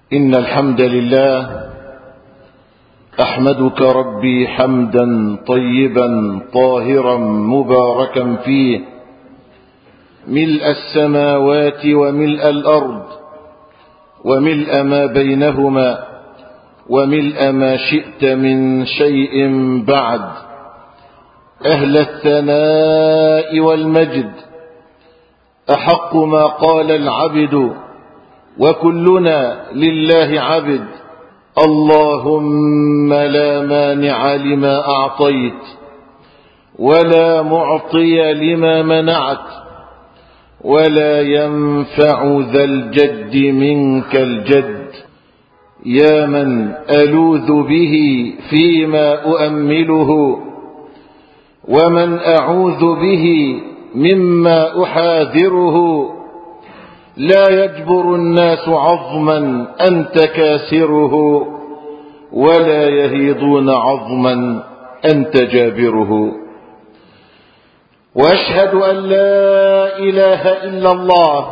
إن الحمد لله أحمدك ربي حمدا طيبا طاهرا مباركا فيه ملء السماوات وملء الأرض وملء ما بينهما وملء ما شئت من شيء بعد، أهل الثناء والمجد، أحق ما قال العبد وكلنا لله عبد. اللهم لا مانع لما أعطيت ولا معطي لما منعت ولا ينفع ذا الجد منك الجد. يا من ألوذ به فيما أؤمله ومن أعوذ به مما أحاذره، لا يجبر الناس عظما أنت كاسره ولا يهيضون عظما أنت جابره. وأشهد أن لا إله إلا الله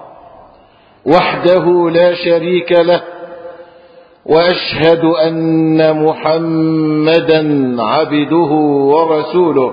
وحده لا شريك له، وأشهد أن محمدا عبده ورسوله.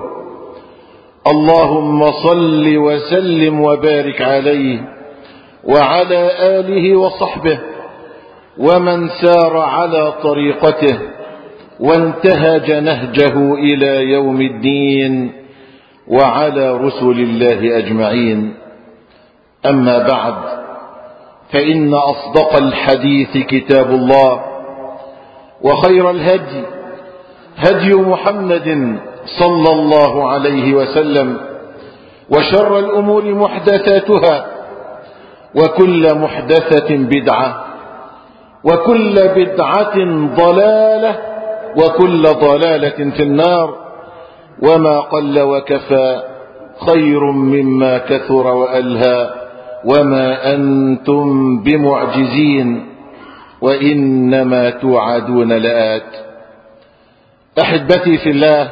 اللهم صل وسلم وبارك عليه وعلى آله وصحبه ومن سار على طريقته وانتهج نهجه إلى يوم الدين، وعلى رسل الله أجمعين. أما بعد، فإن أصدق الحديث كتاب الله، وخير الهدي هدي محمد صلى الله عليه وسلم، وشر الأمور محدثاتها، وكل محدثة بدعة، وكل بدعة ضلالة، وكل ضلالة في النار. وما قل وكفى خير مما كثر وألهى، وما أنتم بمعجزين وإنما توعدون لآت. أحبتي في الله،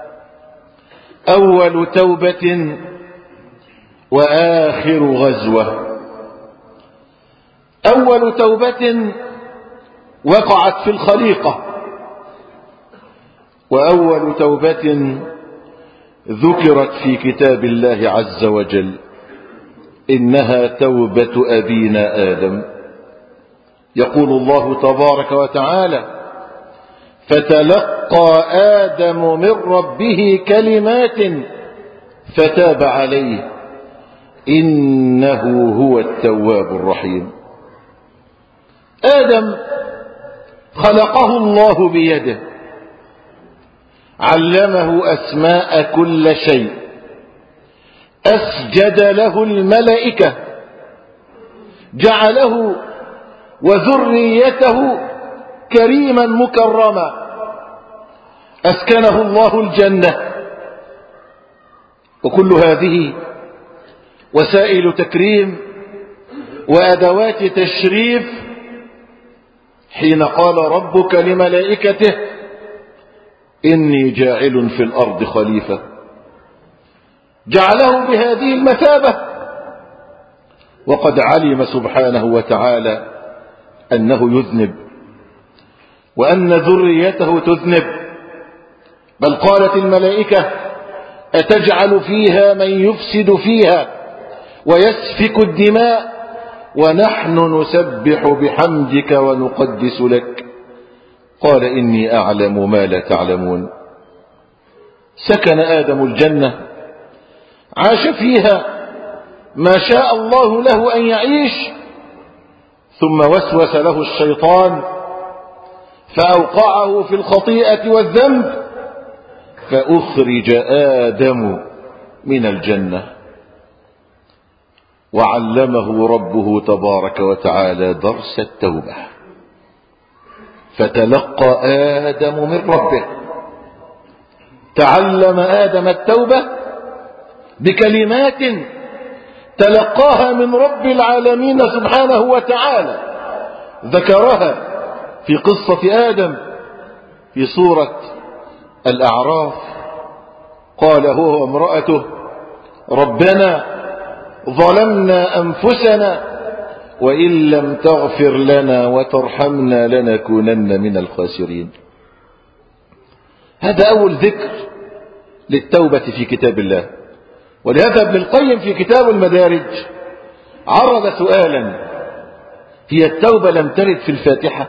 أول توبة وآخر غزوة. أول توبة وقعت في الخليقة، وأول توبة ذكرت في كتاب الله عز وجل، إنها توبة أبينا آدم. يقول الله تبارك وتعالى: فتلقى آدم من ربه كلمات فتاب عليه إنه هو التواب الرحيم. آدم خلقه الله بيده، علمه أسماء كل شيء، أسجد له الملائكة، جعله وذريته كريما مكرما، أسكنه الله الجنة. وكل هذه وسائل تكريم وأدوات تشريف، حين قال ربك لملائكته: إني جاعل في الأرض خليفة، جعله بهذه المثابة، وقد علم سبحانه وتعالى أنه يذنب وأن ذريته تذنب. بل قالت الملائكة: أتجعل فيها من يفسد فيها ويسفك الدماء ونحن نسبح بحمدك ونقدس لك؟ قال: إني أعلم ما لا تعلمون. سكن آدم الجنة، عاش فيها ما شاء الله له أن يعيش، ثم وسوس له الشيطان فأوقعه في الخطيئة والذنب، فأخرج آدم من الجنة، وعلمه ربه تبارك وتعالى درس التوبة. فتلقى آدم من ربه، تعلم آدم التوبة بكلمات تلقاها من رب العالمين سبحانه وتعالى، ذكرها في قصة آدم في سورة الأعراف. قال هو وامرأته: ربنا ظلمنا أنفسنا وإن لم تغفر لنا وترحمنا لنكونن من الخاسرين. هذا أول ذكر للتوبة في كتاب الله. ولهذا ابن القيم في كتاب المدارج عرض سؤالا: هي التوبة لم ترد في الفاتحة؟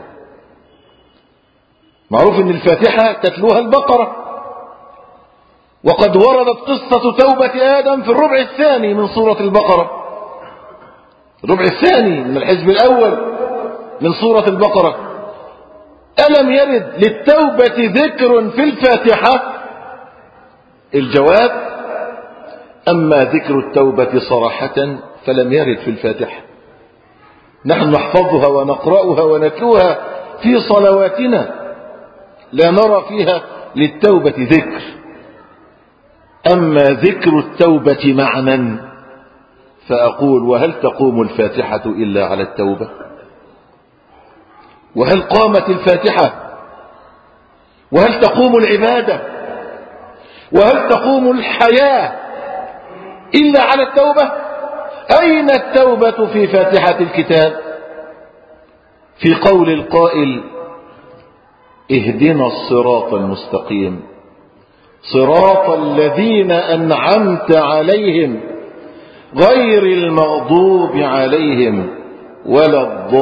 معروف أن الفاتحة تتلوها البقرة، وقد وردت قصة توبة آدم في الربع الثاني من سورة البقرة، الربع الثاني من الحزب الأول من سورة البقرة. ألم يرد للتوبة ذكر في الفاتحة؟ الجواب: أما ذكر التوبة صراحة فلم يرد في الفاتحة. نحن نحفظها ونقرأها ونتلوها في صلواتنا، لا نرى فيها للتوبة ذكر. أما ذكر التوبة معنى فأقول: وهل تقوم الفاتحة إلا على التوبة؟ وهل قامت الفاتحة؟ وهل تقوم العبادة؟ وهل تقوم الحياة إلا على التوبة؟ أين التوبة في فاتحة الكتاب؟ في قول القائل: اهدنا الصراط المستقيم صراط الذين أنعمت عليهم غير المغضوب عليهم ولا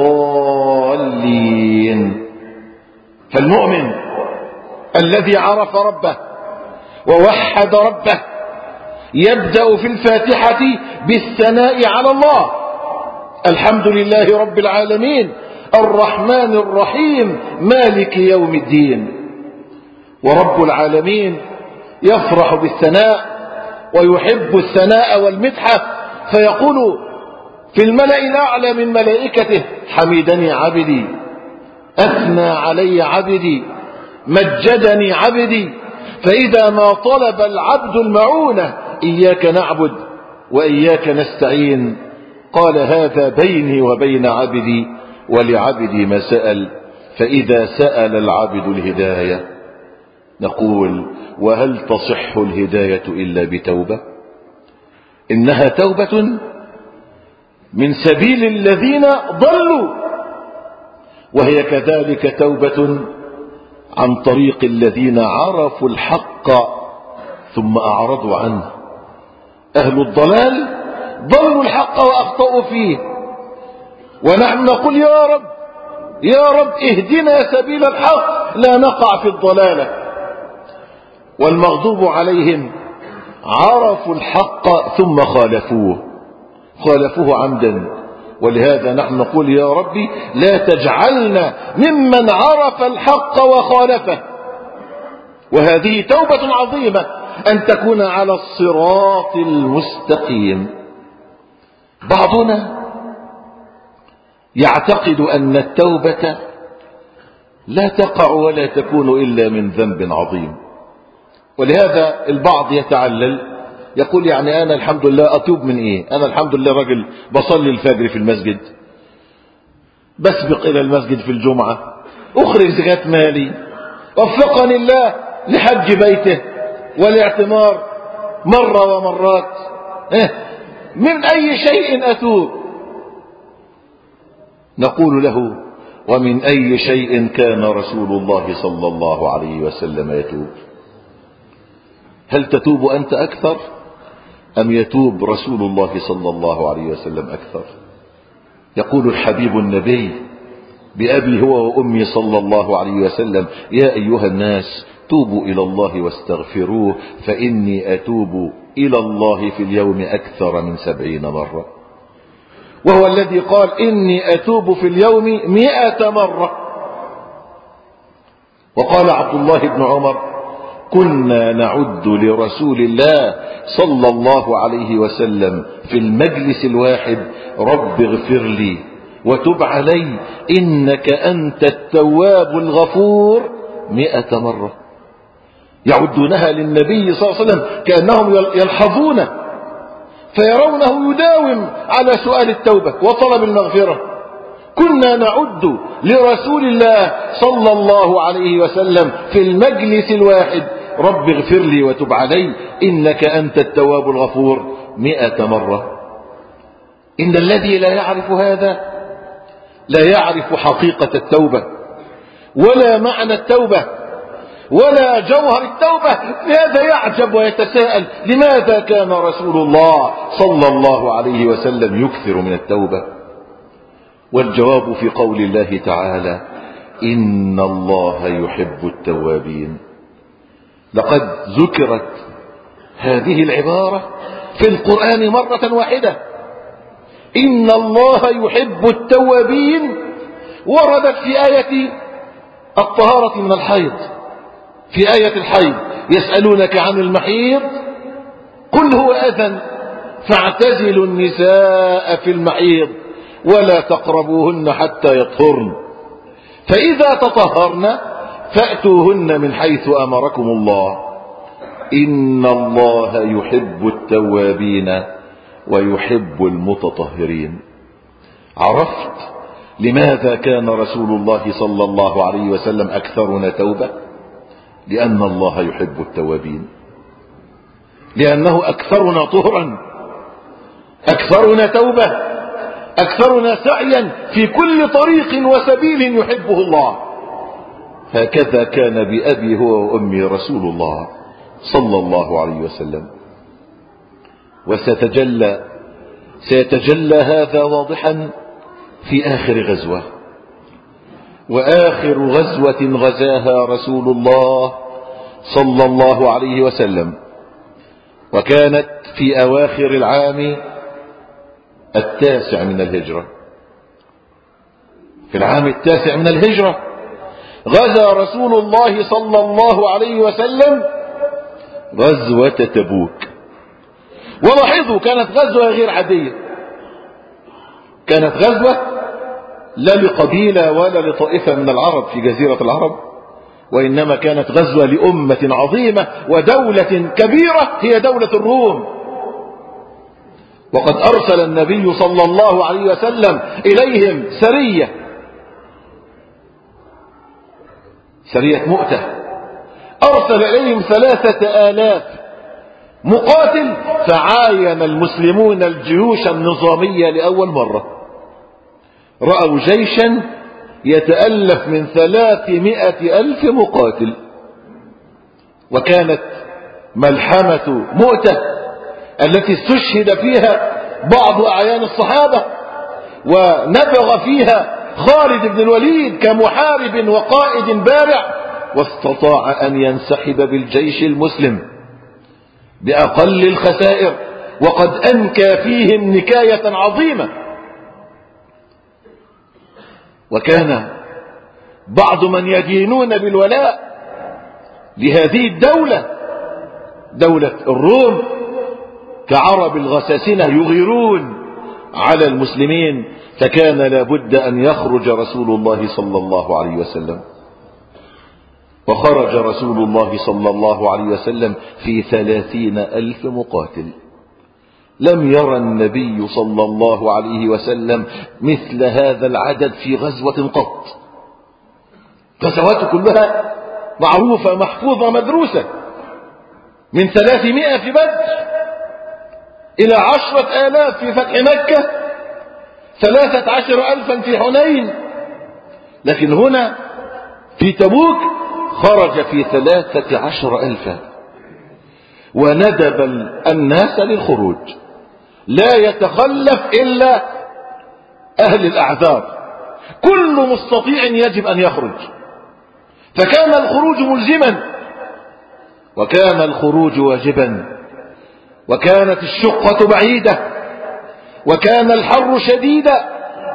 الضالين. فالمؤمن الذي عرف ربه ووحد ربه يبدأ في الفاتحة بالثناء على الله: الحمد لله رب العالمين الرحمن الرحيم مالك يوم الدين. ورب العالمين يفرح بالثناء ويحب الثناء والمدحة، فيقول في الملأ الأعلى من ملائكته: حمدني عبدي، أثنى علي عبدي، مجدني عبدي. فإذا ما طلب العبد المعونة: إياك نعبد وإياك نستعين، قال: هذا بيني وبين عبدي ولعبدي ما سأل. فإذا سأل العبد الهداية نقول: وهل تصح الهداية إلا بتوبة؟ إنها توبة من سبيل الذين ضلوا، وهي كذلك توبة عن طريق الذين عرفوا الحق ثم أعرضوا عنه. أهل الضلال ضلوا الحق وأخطأوا فيه، ونحن نقول: يا رب يا رب اهدنا سبيل الحق لا نقع في الضلالة. والمغضوب عليهم عرفوا الحق ثم خالفوه عمدا. ولهذا نحن نقول: يا ربي لا تجعلنا ممن عرف الحق وخالفه. وهذه توبة عظيمة أن تكون على الصراط المستقيم. بعضنا يعتقد أن التوبة لا تقع ولا تكون إلا من ذنب عظيم، ولهذا البعض يتعلل يقول: يعني أنا الحمد لله أتوب من إيه؟ أنا الحمد لله رجل بصلي الفجر في المسجد، بسبق إلى المسجد في الجمعة، أخرج زكاة مالي، وفقني الله لحج بيته والاعتمار مرة ومرات، من أي شيء أتوب؟ نقول له: ومن أي شيء كان رسول الله صلى الله عليه وسلم يتوب؟ هل تتوب أنت أكثر أم يتوب رسول الله صلى الله عليه وسلم أكثر؟ يقول الحبيب النبي بأبي هو وأمي صلى الله عليه وسلم: يا أيها الناس توبوا إلى الله واستغفروه فإني أتوب إلى الله في اليوم أكثر من 70 مرة. وهو الذي قال: إني أتوب في اليوم 100 مرة. وقال عبد الله بن عمر: كنا نعد لرسول الله صلى الله عليه وسلم في المجلس الواحد: رب اغفر لي وتب علي إنك أنت التواب الغفور 100 مرة. يعدونها للنبي صلى الله عليه وسلم كأنهم يلحظونه فيرونه يداوم على سؤال التوبة وطلب المغفرة. كنا نعد لرسول الله صلى الله عليه وسلم في المجلس الواحد: رب اغفر لي وتب علي إنك أنت التواب الغفور 100 مرة. إن الذي لا يعرف هذا لا يعرف حقيقة التوبة ولا معنى التوبة ولا جوهر التوبة. لهذا يعجب ويتساءل لماذا كان رسول الله صلى الله عليه وسلم يكثر من التوبة؟ والجواب في قول الله تعالى: إن الله يحب التوابين. لقد ذكرت هذه العبارة في القرآن مرة واحدة، إن الله يحب التوابين، وردت في آية الطهارة من الحيض. في آية الحيض: يسألونك عن المحيض قل هو أذى فاعتزلوا النساء في المحيض ولا تقربوهن حتى يطهرن فإذا تطهرن فأتوهن من حيث أمركم الله إن الله يحب التوابين ويحب المتطهرين. عرفت لماذا كان رسول الله صلى الله عليه وسلم أكثرنا توبة؟ لأن الله يحب التوابين، لأنه أكثرنا طهرا، أكثرنا توبة، أكثرنا سعيا في كل طريق وسبيل يحبه الله. هكذا كان بأبي هو وأمي رسول الله صلى الله عليه وسلم. سيتجلى هذا واضحا في آخر غزوة، وآخر غزوة غزاها رسول الله صلى الله عليه وسلم، وكانت في أواخر العام 9 من الهجرة. في العام 9 من الهجرة غزا رسول الله صلى الله عليه وسلم غزوة تبوك. ولاحظوا كانت غزوة غير عادية، كانت غزوة لا لقبيلة ولا لطائفة من العرب في جزيرة العرب، وإنما كانت غزوة لأمة عظيمة ودولة كبيرة هي دولة الروم. وقد أرسل النبي صلى الله عليه وسلم إليهم سرية مؤتة، أرسل إليهم 3000 مقاتل، فعاين المسلمون الجيوش النظامية لأول مرة. رأوا جيشا يتألف من 300,000 مقاتل. وكانت ملحمة مؤتة التي استشهد فيها بعض أعيان الصحابة ونبغ فيها خالد بن الوليد كمحارب وقائد بارع، واستطاع أن ينسحب بالجيش المسلم بأقل الخسائر، وقد أنكى فيهم نكاية عظيمة. وكان بعض من يدينون بالولاء لهذه الدولة، دولة الروم، كعرب الغساسنة يغيرون على المسلمين، فكان لابد أن يخرج رسول الله صلى الله عليه وسلم. وخرج رسول الله صلى الله عليه وسلم في 30,000 مقاتل. لم يرى النبي صلى الله عليه وسلم مثل هذا العدد في غزوة قط. غزواته كلها معروفة محفوظة مدروسة، من 300 في بدر إلى 10,000 في فتح مكة، 13,000 في حنين. لكن هنا في تبوك خرج في 13,000 وندب الناس للخروج، لا يتخلف إلا أهل الأعذار، كل مستطيع يجب أن يخرج. فكان الخروج ملزما، وكان الخروج واجبا، وكانت الشقة بعيدة، وكان الحر شديدا،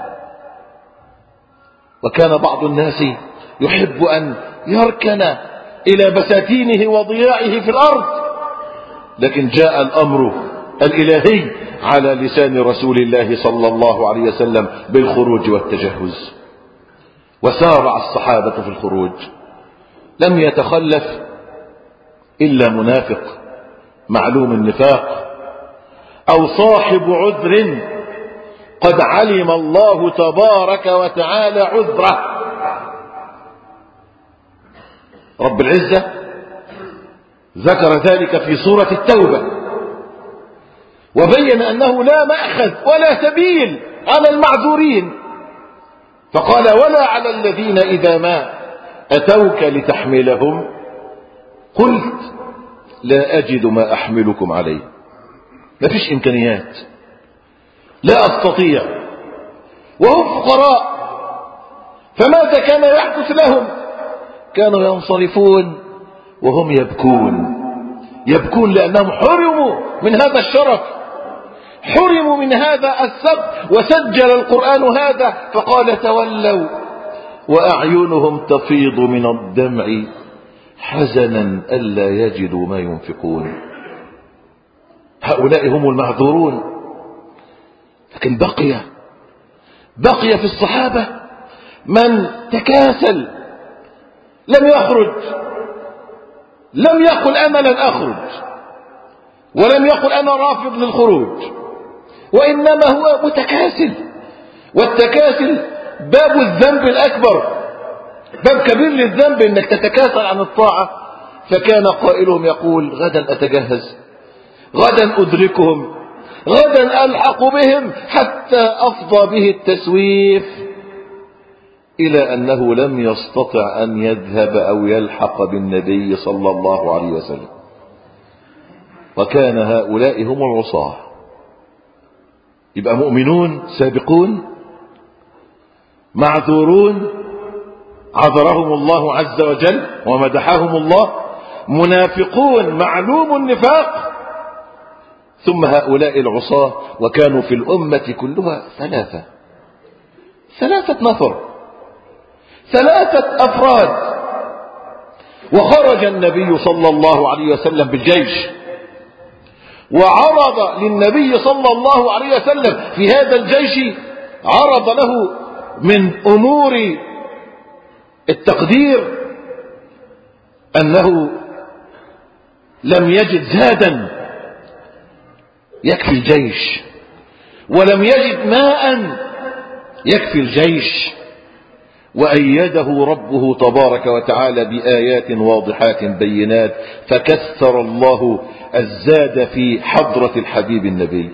وكان بعض الناس يحب أن يركن إلى بساتينه وضياعه في الأرض. لكن جاء الأمر الإلهي على لسان رسول الله صلى الله عليه وسلم بالخروج والتجهز، وسارع الصحابة في الخروج. لم يتخلف إلا منافق معلوم النفاق أو صاحب عذر قد علم الله تبارك وتعالى عذره. رب العزة ذكر ذلك في سورة التوبة، وبين أنه لا مأخذ ولا سبيل على المعذورين فقال ولا على الذين إذا ما أتوك لتحملهم قلت لا أجد ما أحملكم عليه، ما فيش إمكانيات، لا أستطيع، وهم فقراء. فماذا كان يحدث لهم؟ كانوا ينصرفون وهم يبكون لأنهم حرموا من هذا الشرف، حرموا من هذا السبب. وسجل القرآن هذا فقال تولوا وأعينهم تفيض من الدمع حزنا ألا يجدوا ما ينفقون. هؤلاء هم المعذورون. لكن بقي في الصحابة من تكاسل، لم يخرج، لم يقل أنا لن أخرج، ولم يقل أنا رافض للخروج، وإنما هو متكاسل. والتكاسل باب الذنب الأكبر، باب كبير للذنب إنك تتكاسل عن الطاعة. فكان قائلهم يقول غدا أتجهز، غدا أدركهم، غدا ألحق بهم، حتى أفضى به التسويف إلى أنه لم يستطع أن يذهب أو يلحق بالنبي صلى الله عليه وسلم. وكان هؤلاء هم العصاة. يبقى مؤمنون سابقون معذورون عذرهم الله عز وجل ومدحهم الله، منافقون معلوم النفاق، ثم هؤلاء العصاة. وكانوا في الأمة كلها ثلاثة نفر، 3 أفراد. وخرج النبي صلى الله عليه وسلم بالجيش، وعرض للنبي صلى الله عليه وسلم في هذا الجيش، عرض له من أمور التقدير أنه لم يجد زادا يكفي الجيش، ولم يجد ماء يكفي الجيش، وأيده ربه تبارك وتعالى بآيات واضحات بينات، فكثر الله الزاد في حضرة الحبيب النبي.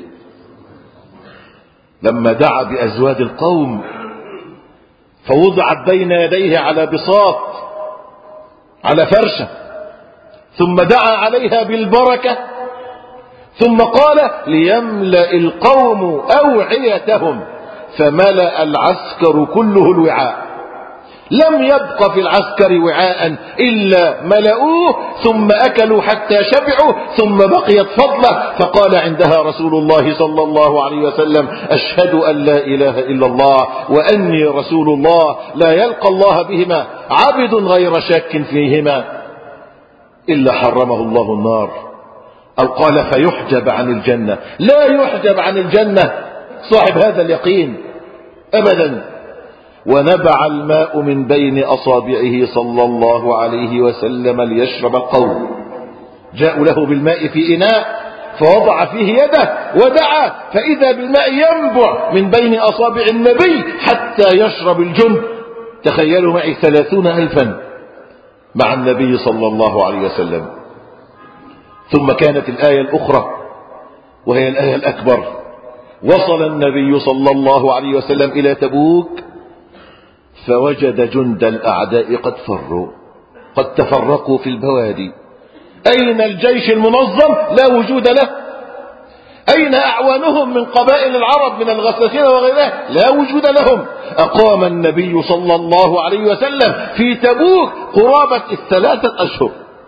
لما دعا بأزواج القوم فوضعت بين يديه على بساط، على فرشة، ثم دعا عليها بالبركة، ثم قال ليملأ القوم أوعيتهم، فملأ العسكر كله الوعاء، لم يبق في العسكر وعاء إلا ملؤوه، ثم أكلوا حتى شبعوا، ثم بقيت فضلة. فقال عندها رسول الله صلى الله عليه وسلم أشهد أن لا إله إلا الله وأني رسول الله، لا يلقى الله بهما عبد غير شاك فيهما إلا حرمه الله النار. أو قال فيحجب عن الجنة، لا يحجب عن الجنة صاحب هذا اليقين أبدا. ونبع الماء من بين أصابعه صلى الله عليه وسلم ليشرب القوم. جاءوا له بالماء في إناء فوضع فيه يده ودعا، فإذا بالماء ينبع من بين أصابع النبي حتى يشرب الجند. تخيلوا معي 30,000 مع النبي صلى الله عليه وسلم. ثم كانت الآية الأخرى وهي الآية الأكبر. وصل النبي صلى الله عليه وسلم إلى تبوك فوجد جند الأعداء قد فروا، قد تفرقوا في البوادي. أين الجيش المنظم؟ لا وجود له. أين أعوانهم من قبائل العرب من الغساسين وغيرها؟ لا وجود لهم. أقام النبي صلى الله عليه وسلم في تبوك قرابة 3 أشهر،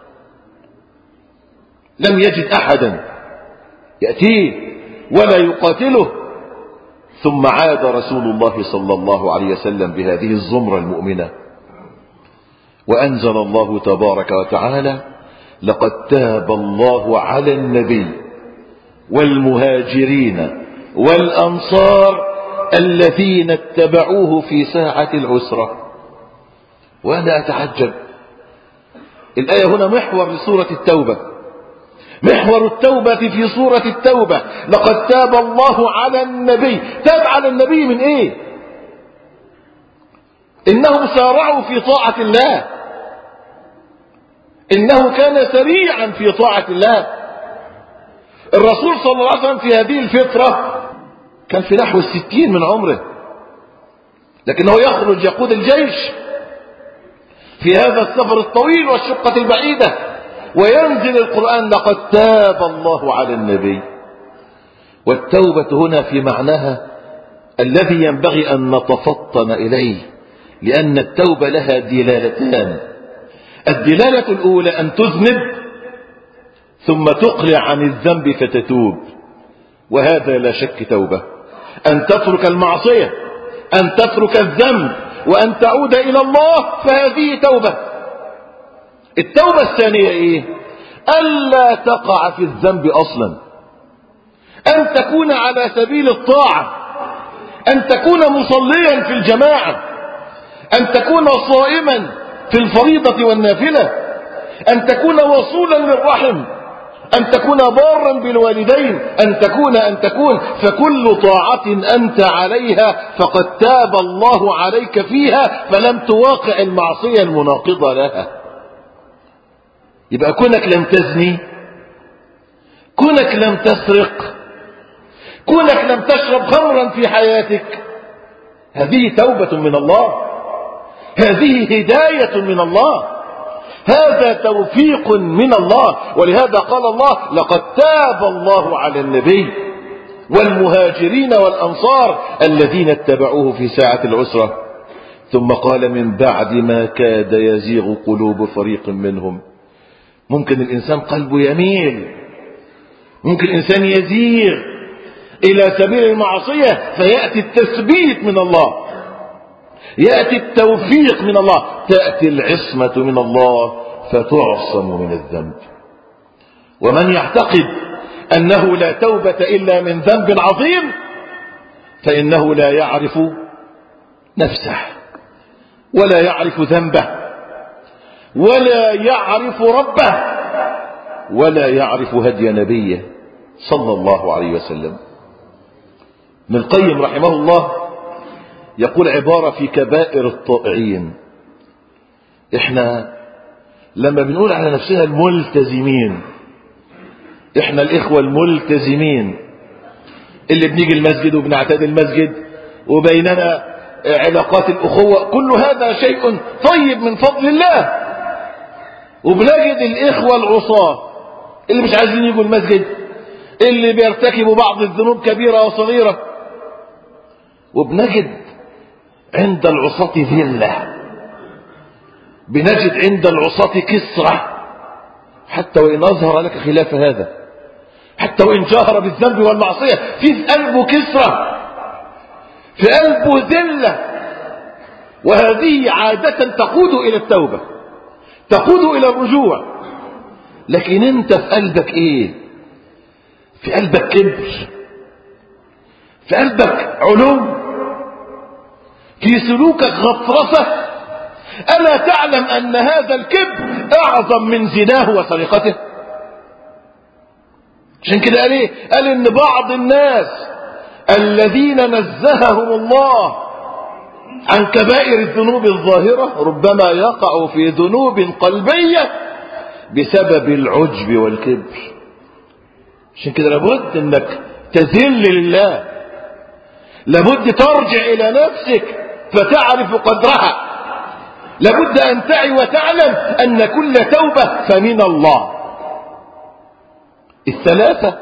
لم يجد أحدا يأتيه ولا يقاتله. ثم عاد رسول الله صلى الله عليه وسلم بهذه الزمرة المؤمنة، وأنزل الله تبارك وتعالى لقد تاب الله على النبي والمهاجرين والأنصار الذين اتبعوه في ساعة العسرة. وأنا أتعجب، الآية هنا محور لسورة التوبة، محور التوبة في سورة التوبة. لقد تاب الله على النبي. تاب على النبي من ايه؟ انهم سارعوا في طاعة الله، انه كان سريعا في طاعة الله. الرسول صلى الله عليه وسلم في هذه الفترة كان في نحو 60 من عمره، لكنه يخرج يقود الجيش في هذا السفر الطويل والشقة البعيدة، وينزل القرآن لقد تاب الله على النبي. والتوبة هنا في معناها الذي ينبغي أن نتفطن إليه، لأن التوبة لها دلالتان. الدلالة الأولى أن تذنب ثم تقلع عن الذنب فتتوب، وهذا لا شك توبة. أن تترك المعصية، أن تترك الذنب، وأن تعود إلى الله، فهذه توبة. التوبة الثانية إيه؟ ألا تقع في الذنب أصلا، أن تكون على سبيل الطاعة، أن تكون مصليا في الجماعة، أن تكون صائما في الفريضة والنافلة، أن تكون وصولا للرحم، أن تكون بارا بالوالدين، أن تكون فكل طاعة أنت عليها فقد تاب الله عليك فيها، فلم تواقع المعصية المناقضة لها. يبقى كونك لم تزني، كونك لم تسرق، كونك لم تشرب خمرا في حياتك، هذه توبة من الله، هذه هداية من الله، هذا توفيق من الله. ولهذا قال الله لقد تاب الله على النبي والمهاجرين والأنصار الذين اتبعوه في ساعة العسرة. ثم قال من بعد ما كاد يزيغ قلوب فريق منهم. ممكن الإنسان قلبه يميل، ممكن الإنسان يزيغ إلى سبيل المعصية، فيأتي التثبيت من الله، يأتي التوفيق من الله، تأتي العصمة من الله فتعصم من الذنب. ومن يعتقد أنه لا توبة إلا من ذنب عظيم فإنه لا يعرف نفسه، ولا يعرف ذنبه، ولا يعرف ربه، ولا يعرف هدي نبيه صلى الله عليه وسلم. ابن القيم رحمه الله يقول عبارة في كبائر الطائعين. احنا لما بنقول على نفسنا الملتزمين، احنا الاخوة الملتزمين اللي بنيجي المسجد وبنعتاد المسجد وبيننا علاقات الاخوة، كل هذا شيء طيب من فضل الله. وبنجد الاخوة العصاة اللي مش عايزين يجوا المسجد، اللي بيرتكبوا بعض الذنوب كبيرة وصغيرة، وبنجد عند العصاة ذلة، بنجد عند العصاة كسرة، حتى وإن أظهر لك خلاف هذا، حتى وإن جاهر بالذنب والمعصية، في قلبه كسرة، في قلبه ذلة. وهذه عادة تقود إلى التوبة، تقود إلى الرجوع. لكن أنت في قلبك إيه؟ في قلبك كبر، في قلبك علو، في سلوكك غطرسة. ألا تعلم أن هذا الكبر أعظم من زناه وسرقته؟ عشان كده قال إيه؟ قال إن بعض الناس الذين نزههم الله عن كبائر الذنوب الظاهرة ربما يقع في ذنوب قلبية بسبب العجب والكبر. عشان كده لابد انك تذل لله، لابد ترجع الى نفسك فتعرف قدرها، لابد ان تعي وتعلم ان كل توبة فمن الله. الثلاثة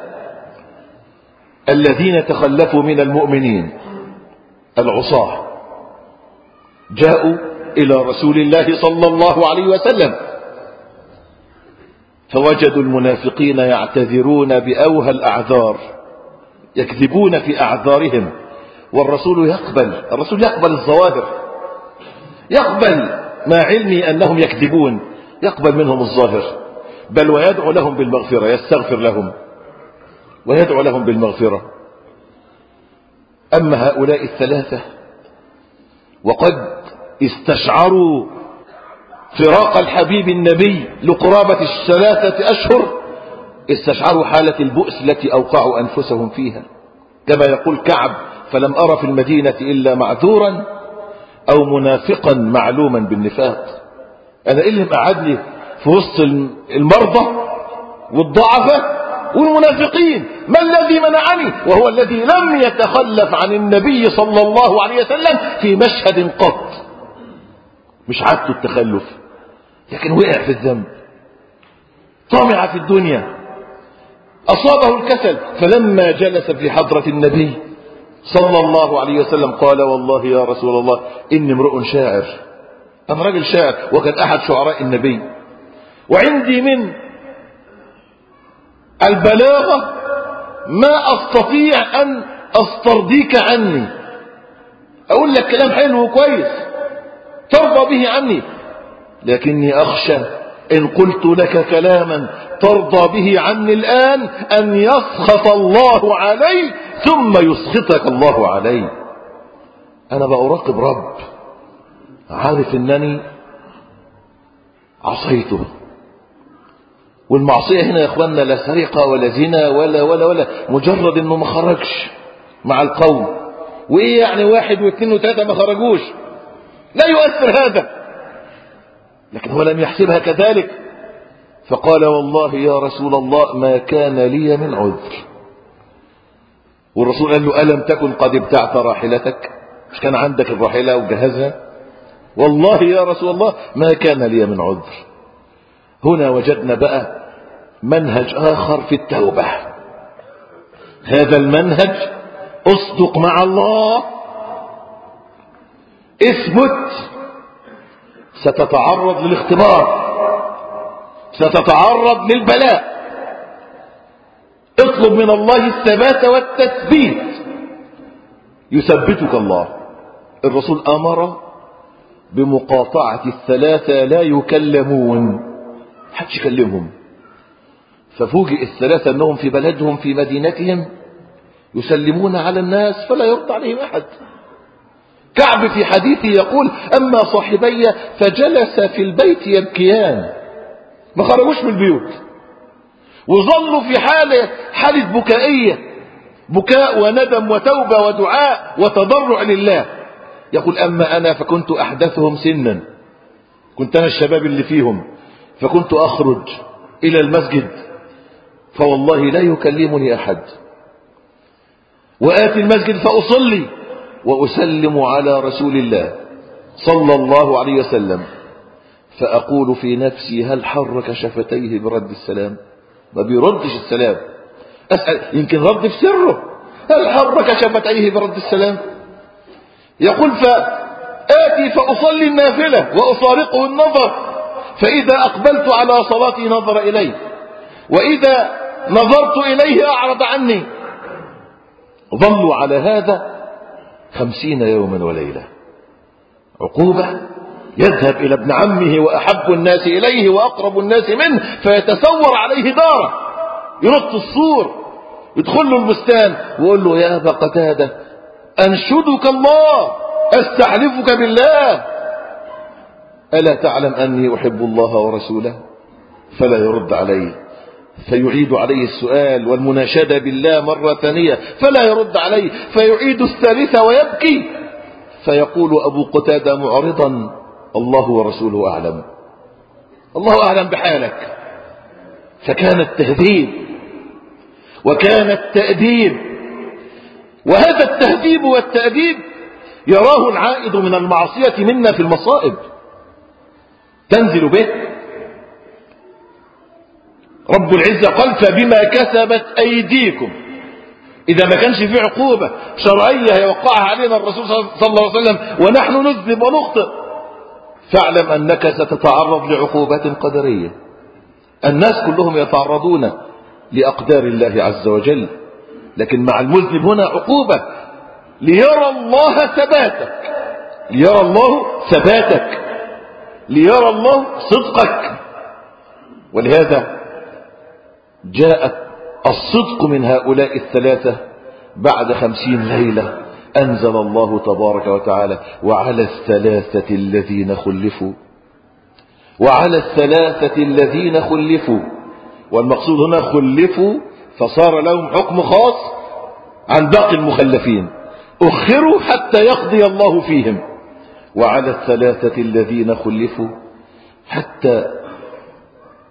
الذين تخلفوا من المؤمنين العصاة جاءوا الى رسول الله صلى الله عليه وسلم فوجدوا المنافقين يعتذرون بأوهى الأعذار، يكذبون في أعذارهم، والرسول يقبل الظواهر، يقبل مع علمي أنهم يكذبون، يقبل منهم الظاهر، بل ويدعو لهم بالمغفرة، يستغفر لهم ويدعو لهم بالمغفرة. أما هؤلاء الثلاثة وقد استشعروا فراق الحبيب النبي لقرابة 3 أشهر، استشعروا حالة البؤس التي أوقعوا أنفسهم فيها، كما يقول كعب فلم أرى في المدينة إلا معذورا أو منافقا معلوما بالنفاق. أنا إيه اللي مقعدني في وسط المرضى والضعفة والمنافقين: ما الذي منعني؟ وهو الذي لم يتخلف عن النبي صلى الله عليه وسلم في مشهد قط. مش عادته التخلف، لكن وقع في الذنب، طمع في الدنيا، أصابه الكسل. فلما جلس في حضرة النبي صلى الله عليه وسلم قال: والله يا رسول الله إني امرؤ شاعر، أنا راجل شاعر، وكان أحد شعراء النبي، وعندي من البلاغة ما أستطيع أن أسترضيك عني، أقول لك كلام حلو وكويس ترضى به عني، لكني أخشى إن قلت لك كلاما ترضى به عني الآن أن يسخط الله علي ثم يسخطك الله علي. أنا بأراقب رب عارف أنني عصيته، والمعصية هنا يا أخواننا لا سرقة ولا زنا ولا مجرد أنه ما خرجش مع القوم. وإيه يعني 1 و2 و3 ما خرجوش؟ لا يؤثر هذا، لكن هو لم يحسبها كذلك، فقال: والله يا رسول الله ما كان لي من عذر. والرسول قال له: ألم تكن قد ابتعت راحلتك؟ مش كان عندك الراحلة وجهزها؟ والله يا رسول الله ما كان لي من عذر. هنا وجدنا بقى منهج آخر في التوبة. هذا المنهج: اصدق مع الله، اثبت، ستتعرض للاختبار، ستتعرض للبلاء، اطلب من الله الثبات والتثبيت يثبتك الله. الرسول أمر بمقاطعة 3 لا يكلمون، محدش يكلمهم. ففوجئ 3 أنهم في بلدهم في مدينتهم يسلمون على الناس فلا يرد عليهم أحد. كعب في حديثه يقول: أما صاحبي فجلس في البيت يبكيان، ما خرجوش من البيوت، وظلوا في حالة بكائية، بكاء وندم وتوبة ودعاء وتضرع لله. يقول: أما أنا فكنت أحدثهم سنا، كنت أنا الشباب اللي فيهم، فكنت أخرج إلى المسجد فوالله لا يكلمني أحد، وآتي المسجد فأصلي وأسلم على رسول الله صلى الله عليه وسلم، فأقول في نفسي: هل حرك شفتيه برد السلام؟ ما بيردش السلام. أسأل يمكن رد في سره: هل حرك شفتيه برد السلام؟ يقول: فآتي فأصلي النافلة وأفارقه النظر، فإذا أقبلت على صلاتي نظر إلي، وإذا نظرت إليه أعرض عني. ظلوا على هذا 50 يوما وليلة. عقوبة. يذهب إلى ابن عمه وأحب الناس إليه وأقرب الناس منه فيتسور عليه داره، ينط السور، يدخل له البستان ويقول له: يا أبا قتادة أنشدك الله، أستحلفك بالله، ألا تعلم أني أحب الله ورسوله؟ فلا يرد عليه، فيعيد عليه السؤال والمناشدة بالله مرة ثانية فلا يرد عليه، فيعيد الثالثة ويبكي، فيقول أبو قتادة معرضا: الله ورسوله أعلم، الله أعلم بحالك. فكان التهذيب وكان التأديب، وهذا التهذيب والتأديب يراه العائد من المعصية منا في المصائب تنزل به. رب العزة قال: فبما كسبت أيديكم. إذا ما كانش في عقوبة شرعية يوقعها علينا الرسول صلى الله عليه وسلم ونحن نذنب ونخطئ، فاعلم أنك ستتعرض لعقوبات قدرية. الناس كلهم يتعرضون لأقدار الله عز وجل، لكن مع المذنب هنا عقوبة ليرى الله ثباتك، ليرى الله ثباتك، ليرى الله صدقك. ولهذا جاءت الصدق من هؤلاء 3 بعد 50 ليلة. أنزل الله تبارك وتعالى: وعلى 3 الذين خلفوا، وعلى 3 الذين خلفوا. والمقصود هنا خلفوا فصار لهم حكم خاص عن باقي المخلفين، أخروا حتى يقضي الله فيهم. وعلى 3 الذين خلفوا حتى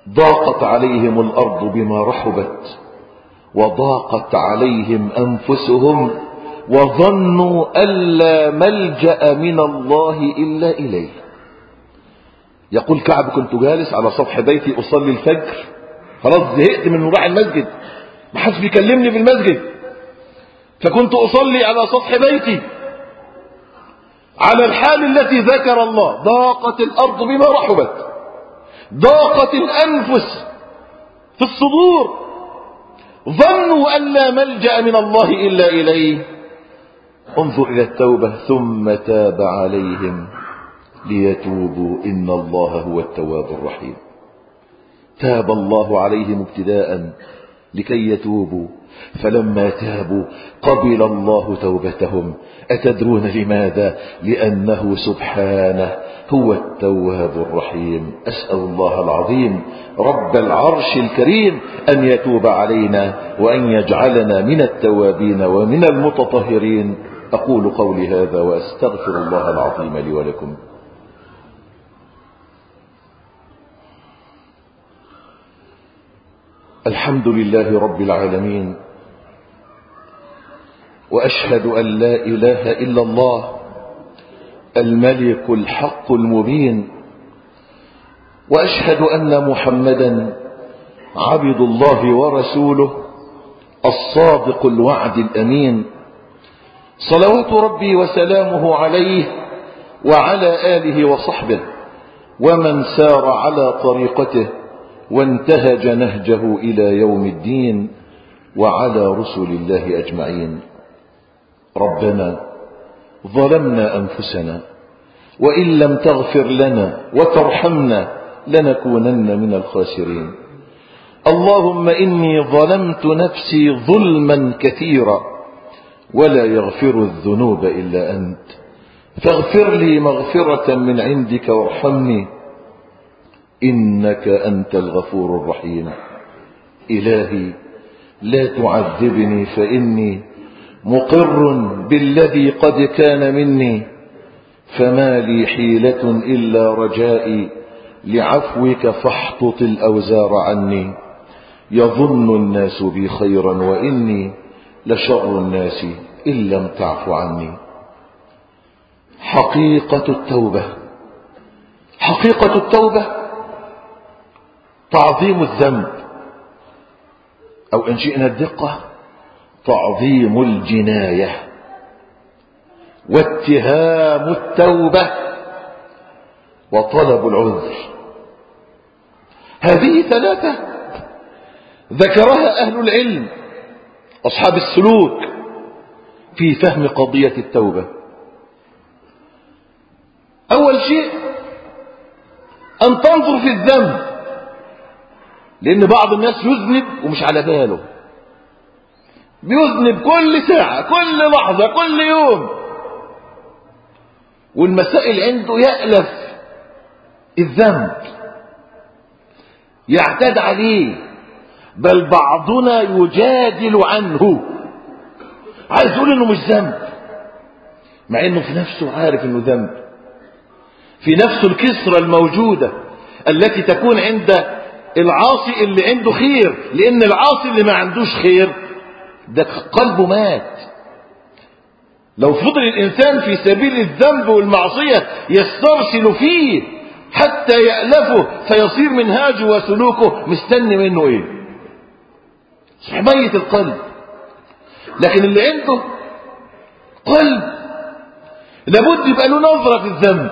ضاقت عليهم الأرض بما رحبت وضاقت عليهم أنفسهم وظنوا أن لا ملجأ من الله إلا إليه. يقول كعب: كنت جالس على سطح بيتي أصلي الفجر، خلاص زهقت من مراعي المسجد، ما حدش بيكلمني في المسجد، فكنت أصلي على سطح بيتي على الحال التي ذكر الله. ضاقت الأرض بما رحبت، ضاقت الأنفس في الصدور، ظنوا أن لا ملجأ من الله إلا إليه. انظر إلى التوبة: ثم تاب عليهم ليتوبوا إن الله هو التواب الرحيم. تاب الله عليهم ابتداء لكي يتوبوا، فلما تابوا قبل الله توبتهم. أتدرون لماذا؟ لأنه سبحانه هو التواب الرحيم. أسأل الله العظيم رب العرش الكريم أن يتوب علينا وأن يجعلنا من التوابين ومن المتطهرين. أقول قولي هذا وأستغفر الله العظيم لي ولكم. الحمد لله رب العالمين، وأشهد أن لا إله إلا الله الملك الحق المبين، وأشهد أن محمدا عبد الله ورسوله الصادق الوعد الأمين، صلوات ربي وسلامه عليه وعلى آله وصحبه ومن سار على طريقته وانتهج نهجه إلى يوم الدين، وعلى رسل الله أجمعين. ربنا ظلمنا أنفسنا وإن لم تغفر لنا وترحمنا لنكونن من الخاسرين. اللهم إني ظلمت نفسي ظلما كثيرا ولا يغفر الذنوب إلا أنت، فاغفر لي مغفرة من عندك وارحمني إنك أنت الغفور الرحيم. إلهي لا تعذبني فإني مقر بالذي قد كان مني، فما لي حيلة إلا رجائي لعفوك فاحطط الأوزار عني. يظن الناس بي خيرا وإني لشر الناس إن لم تعف عني. حقيقة التوبة، حقيقة التوبة تعظيم الذنب، أو إن شئنا الدقة تعظيم الجناية، واتهام التوبة، وطلب العذر. هذه ثلاثة ذكرها أهل العلم أصحاب السلوك في فهم قضية التوبة. أول شيء أن تنظر في الذنب، لأن بعض الناس يذنب ومش على باله، بيذنب كل ساعة كل لحظة كل يوم، والمسائل عنده يألف الذنب يعتاد عليه، بل بعضنا يجادل عنه، عايز يقول انه مش ذنب مع انه في نفسه عارف انه ذنب، في نفسه الكسرة الموجودة التي تكون عند العاصي اللي عنده خير، لان العاصي اللي ما عندوش خير ده قلبه مات. لو فضل الإنسان في سبيل الذنب والمعصية يسترسل فيه حتى يألفه فيصير منهاجه وسلوكه مستني منه ايه؟ ميت القلب. لكن اللي عنده قلب لابد يبقى له نظرة في الذنب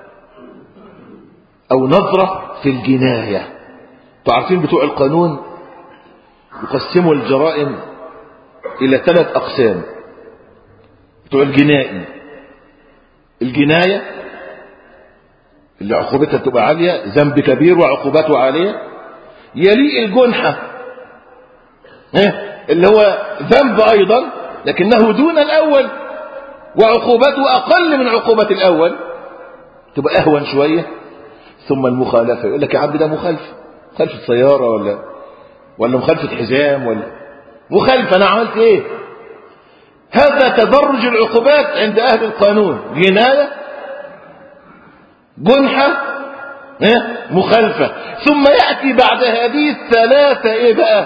أو نظرة في الجناية. تعرفين بتوع القانون يقسموا الجرائم إلى 3 أقسام. بتوع الجنائي، الجناية اللي عقوبتها تبقى عالية، ذنب كبير وعقوبته عالية. يلي الجنحة اللي هو ذنب أيضا لكنه دون الأول وعقوبته أقل من عقوبة الأول، تبقى أهون شوية. ثم المخالفة، يقول لك يا عبد ده مخالفة سيارة ولا مخالفة حزام ولا مخالفة، أنا عملت إيه؟ هذا تدرج العقوبات عند أهل القانون: جناية، جنحة، مخالفة. ثم يأتي بعد هذه الثلاثة ايه بقى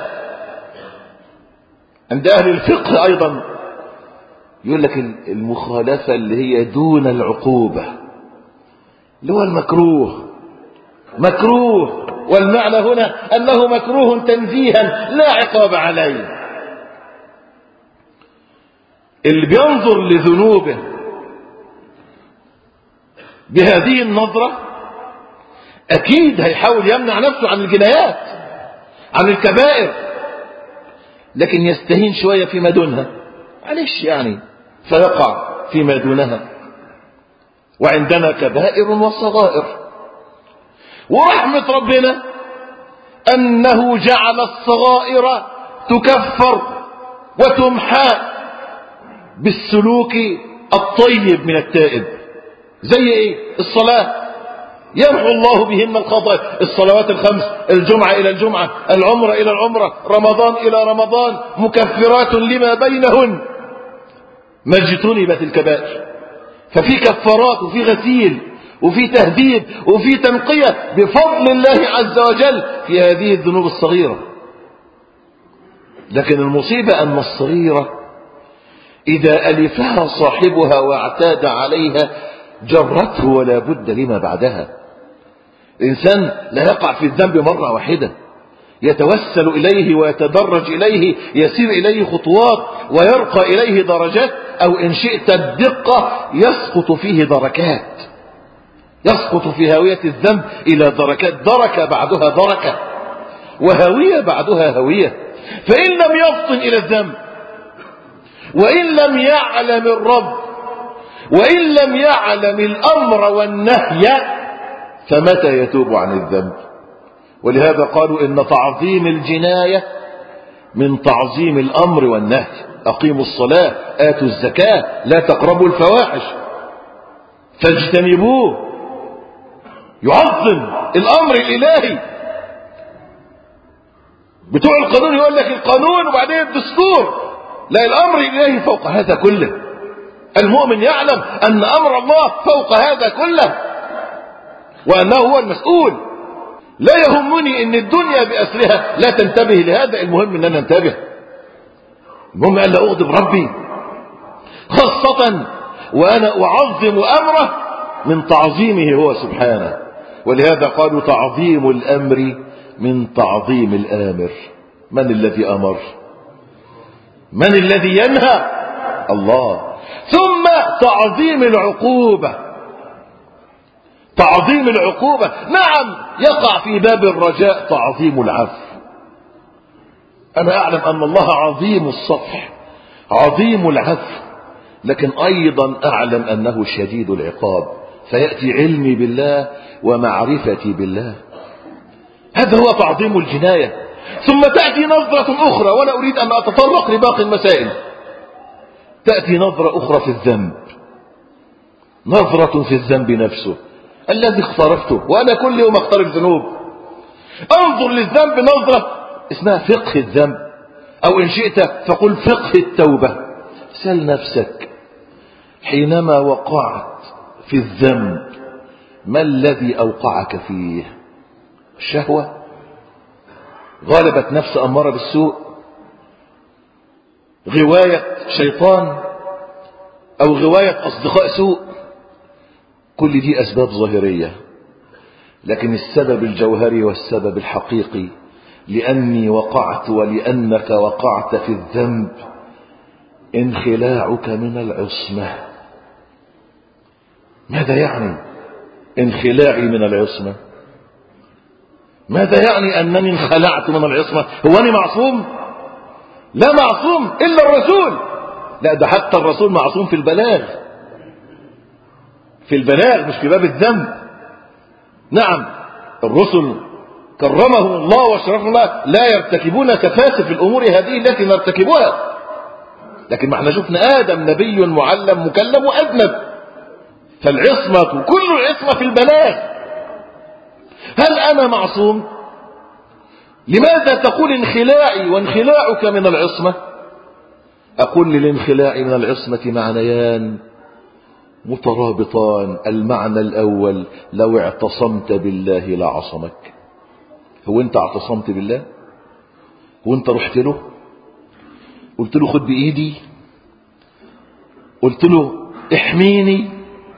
عند اهل الفقه ايضا؟ يقول لك المخالفة اللي هي دون العقوبة، اللي هو المكروه. مكروه، والمعنى هنا انه مكروه تنزيها لا عقاب عليه. اللي بينظر لذنوبه بهذه النظرة اكيد هيحاول يمنع نفسه عن الجنايات، عن الكبائر، لكن يستهين شوية فيما دونها، معلش يعني، فيقع فيما دونها. وعندنا كبائر وصغائر. ورحمة ربنا أنه جعل الصغائر تكفر وتمحى بالسلوك الطيب من التائب. زي ايه؟ الصلاة، يمحو الله بهن الخطايا. الصلوات الخمس، الجمعة إلى الجمعة، العمرة إلى العمرة، رمضان إلى رمضان، مكفرات لما بينهن ما اجتنبت الكبائر. ففي كفارات وفي غسيل وفي تهذيب وفي تنقية بفضل الله عز وجل في هذه الذنوب الصغيرة. لكن المصيبة أن الصغيرة إذا ألفها صاحبها واعتاد عليها جرته ولا بد لما بعدها. الإنسان لا يقع في الذنب مرة واحدة، يتوسل إليه ويتدرج إليه، يسير إليه خطوات ويرقى إليه درجات، أو إن شئت الدقة يسقط فيه دركات، يسقط في هاوية الذنب إلى دركات، دركة بعدها دركة، وهاوية بعدها هاوية. فإن لم يفطن إلى الذنب، وإن لم يعلم الرب، وإن لم يعلم الأمر والنهي، فمتى يتوب عن الذنب؟ ولهذا قالوا إن تعظيم الجناية من تعظيم الأمر والنهي. أقيموا الصلاة، آتوا الزكاة، لا تقربوا الفواحش فاجتنبوه. يعظم الأمر الإلهي. بتوع القانون يقول لك القانون وبعدين الدستور، لا، الأمر الإلهي فوق هذا كله. المؤمن يعلم أن أمر الله فوق هذا كله، وأنه هو المسؤول. لا يهمني أن الدنيا بأسرها لا تنتبه لهذا، المهم أن أنا انتبه، المهم أن لا أغضب ربي، خاصة وأنا أعظم أمره من تعظيمه هو سبحانه. ولهذا قالوا تعظيم الأمر من تعظيم الآمر. من الذي أمر؟ من الذي ينهى؟ الله. ثم تعظيم العقوبة. تعظيم العقوبة، نعم، يقع في باب الرجاء تعظيم العفو. أنا أعلم أن الله عظيم الصفح، عظيم العفو، لكن أيضا أعلم أنه شديد العقاب، فيأتي علمي بالله ومعرفتي بالله. هذا هو تعظيم الجناية. ثم تأتي نظرة أخرى، ولا أريد أن أتطرق لباقي المسائل. تأتي نظرة أخرى في الذنب، نظرة في الذنب نفسه الذي اقترفته، وأنا كل يوم اقترف ذنوب. انظر للذنب نظرة اسمها فقه الذنب، أو إن شئت فقل فقه التوبة. سل نفسك حينما وقعت في الذنب ما الذي أوقعك فيه؟ الشهوة؟ غالبت نفس أمارة بالسوء؟ غواية شيطان؟ أو غواية أصدقاء سوء؟ كل دي أسباب ظاهرية، لكن السبب الجوهري والسبب الحقيقي لأني وقعت ولأنك وقعت في الذنب انخلاعك من العصمة. ماذا يعني انخلاعي من العصمة؟ ماذا يعني أنني انخلعت من العصمة؟ هو أنا معصوم؟ لا معصوم إلا الرسول. لا، ده حتى الرسول معصوم في البلاغ، في البلاغ مش في باب الذنب. نعم، الرسل كرمهم الله وشرفهم الله لا يرتكبون سفاسف الأمور هذه التي نرتكبها، لكن ما احنا شفنا آدم نبي معلم مكلم وأذنب، فالعصمة كل العصمة في البلاغ. هل أنا معصوم؟ لماذا تقول انخلاعي وانخلاعك من العصمة؟ أقول للانخلاع من العصمة معنيان. مترابطان. المعنى الأول: لو اعتصمت بالله لعصمك. هو أنت اعتصمت بالله؟ هو أنت رحت له قلت له خد بإيدي، قلت له احميني،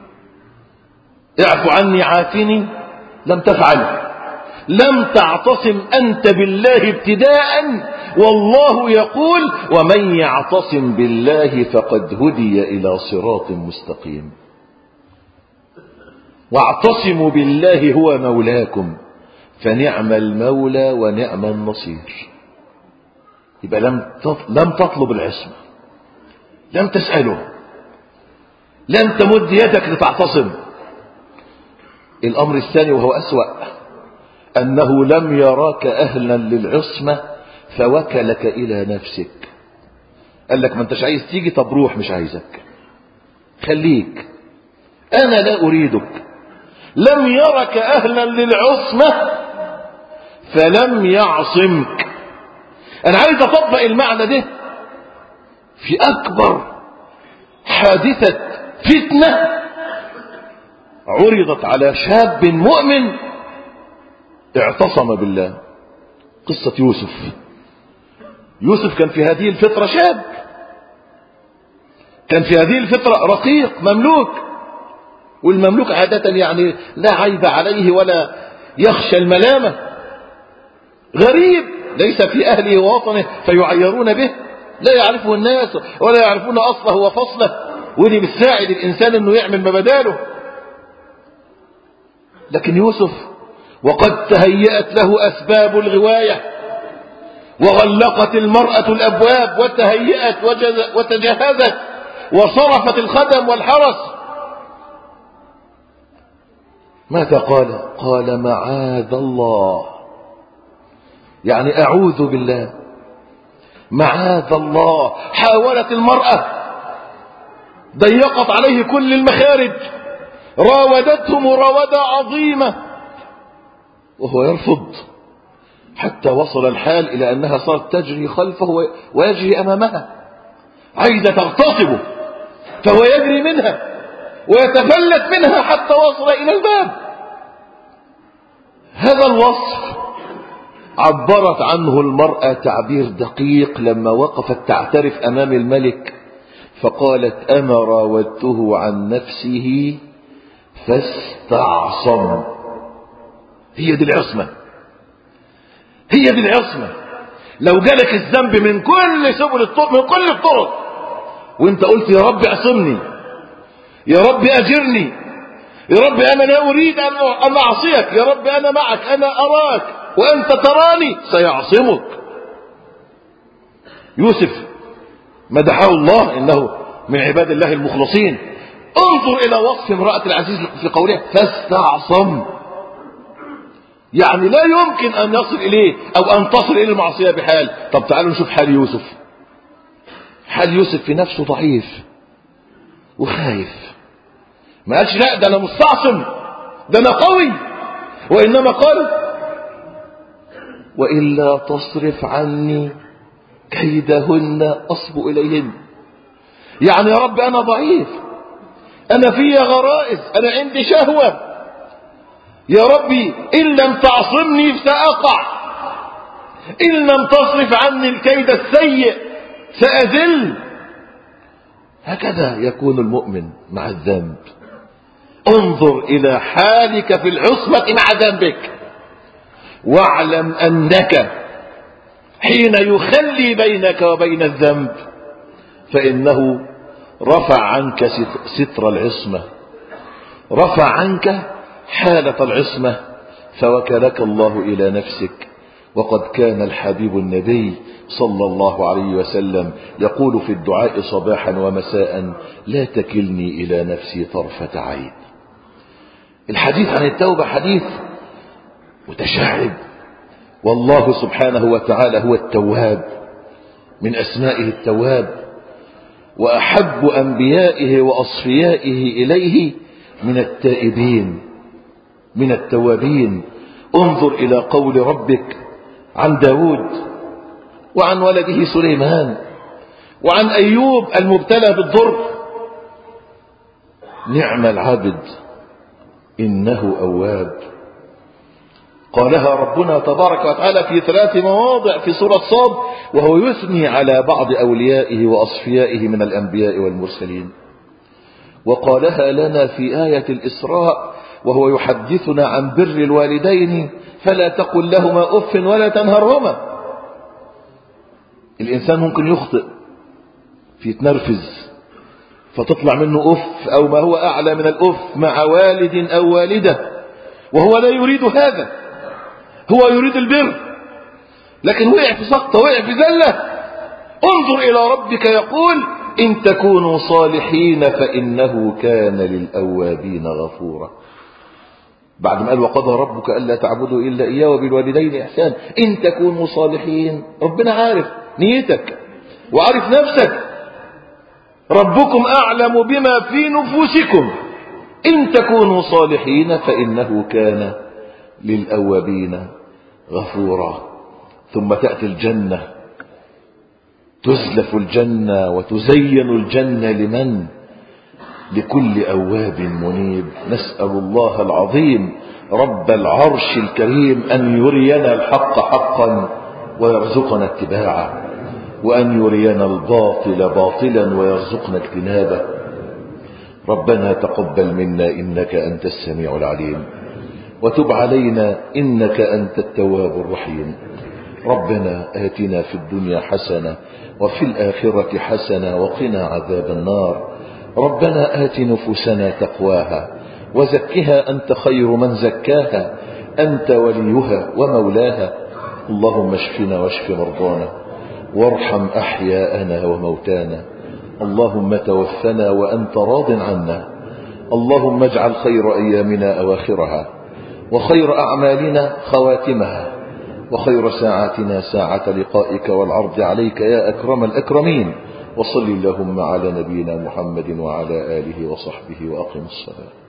اعفو عني، عافني؟ لم تفعل. لم تعتصم أنت بالله ابتداء، والله يقول: ومن يعتصم بالله فقد هدي إلى صراط مستقيم. واعتصموا بالله هو مولاكم فنعم المولى ونعم النصير. يبقى لم تطلب العصمة، لم تسأله، لم تمد يدك لتعتصم. الأمر الثاني وهو أسوأ: أنه لم يراك أهلا للعصمة فوكلك إلى نفسك. قال لك: ما انتش عايز تيجي، طب روح، مش عايزك، خليك، أنا لا أريدك. لم يرك أهلا للعصمة فلم يعصمك. أنا عايز أطبق المعنى ده في أكبر حادثة فتنة عرضت على شاب مؤمن اعتصم بالله. قصة يوسف. يوسف كان في هذه الفترة شاب، كان في هذه الفترة رقيق مملوك، والمملوك عادة يعني لا عيب عليه ولا يخشى الملامة. غريب ليس في أهله ووطنه فيعيرون به، لا يعرفه الناس ولا يعرفون أصله وفصله، ودي بتساعد الإنسان أنه يعمل ما بداله. لكن يوسف وقد تهيأت له أسباب الغواية، وغلقت المرأة الأبواب وتهيأت وتجهزت وصرفت الخدم والحرس. ماذا قال؟ قال: معاذ الله، يعني أعوذ بالله، معاذ الله. حاولت المرأة، ضيقت عليه كل المخارج، راودته مراودة عظيمة وهو يرفض، حتى وصل الحال إلى أنها صارت تجري خلفه ويجري أمامها، عايزة تغتصبه فهو يجري منها ويتفلت منها حتى وصل إلى الباب. هذا الوصف عبرت عنه المرأة تعبير دقيق لما وقفت تعترف أمام الملك، فقالت: أما راودته عن نفسه فاستعصم. هي دي العصمة، هي دي العصمة. لو جالك الذنب من كل سبل الطرق، من كل الطرق، وانت قلت: يا رب اعصمني، يا رب اجرني، يا رب انا لا اريد ان اعصيك، يا رب انا معك، انا اراك وانت تراني، سيعصمك. يوسف مدحه الله انه من عباد الله المخلصين. انظر الى وصف امرأة العزيز في قولها فاستعصم، يعني لا يمكن ان يصل اليه او ان تصل الى المعصية بحال. طب تعالوا نشوف حال يوسف. حال يوسف في نفسه ضعيف وخايف، ما قالش لا ده انا مستعصم، ده انا قوي، وانما قال: وإلا تصرف عني كيدهن أصب إليهن. يعني يا رب أنا ضعيف، أنا في غرائز، أنا عندي شهوة، يا ربي إن لم تعصمني سأقع، إن لم تصرف عني الكيد السيء سأذل. هكذا يكون المؤمن مع الذنب. انظر إلى حالك في العصمة مع ذنبك، واعلم أنك حين يخلي بينك وبين الذنب فإنه رفع عنك ستر العصمة، رفع عنك حالة العصمة، فوكلك الله إلى نفسك. وقد كان الحبيب النبي صلى الله عليه وسلم يقول في الدعاء صباحا ومساء: لا تكلني إلى نفسي طرفة عين. الحديث عن التوبة حديث متشعب، والله سبحانه وتعالى هو التواب، من أسمائه التواب، وأحب أنبيائه وأصفيائه إليه من التائبين، من التوابين. انظر إلى قول ربك عن داود وعن ولده سليمان وعن أيوب المبتلى بالضر. نعم العبد إنه أواب. قالها ربنا تبارك وتعالى في 3 مواضع في سورة صاد، وهو يثني على بعض أوليائه وأصفيائه من الأنبياء والمرسلين. وقالها لنا في آية الإسراء وهو يحدثنا عن بر الوالدين، فلا تقل لهما أف ولا تنهرهما. الإنسان ممكن يخطئ في يتنرفز فتطلع منه أف أو ما هو أعلى من الأف مع والد أو والدة، وهو لا يريد هذا، هو يريد البر، لكن وقع في سقطة، وقع في زلة. انظر إلى ربك يقول إن تكونوا صالحين فإنه كان للأوابين غفورا. بعد ما قال وقضى ربك ألا تعبدوا إلا إياه وبالوالدين إحسان، إن تكونوا صالحين، ربنا عارف نيتك وعارف نفسك. ربكم أعلم بما في نفوسكم إن تكونوا صالحين فإنه كان للأوابين غفورا. ثم تأتي الجنة، تزلف الجنة وتزين الجنة لمن؟ لكل أواب منيب. نسأل الله العظيم رب العرش الكريم أن يرينا الحق حقا ويرزقنا اتباعه، وأن يرينا الباطل باطلا ويرزقنا اجتنابه. ربنا تقبل منا إنك أنت السميع العليم، وتب علينا إنك أنت التواب الرحيم. ربنا آتنا في الدنيا حسنة وفي الآخرة حسنة وقنا عذاب النار. ربنا آت نفوسنا تقواها وزكها أنت خير من زكاها، أنت وليها ومولاها. اللهم اشفنا واشف مرضانا وارحم أحياءنا وموتانا. اللهم توفنا وأنت راض عنا. اللهم اجعل خير أيامنا أواخرها، وخير أعمالنا خواتمها، وخير ساعاتنا ساعة لقائك والعرض عليك يا أكرم الأكرمين. وصل اللهم على نبينا محمد وعلى آله وصحبه وأقم الصلاة.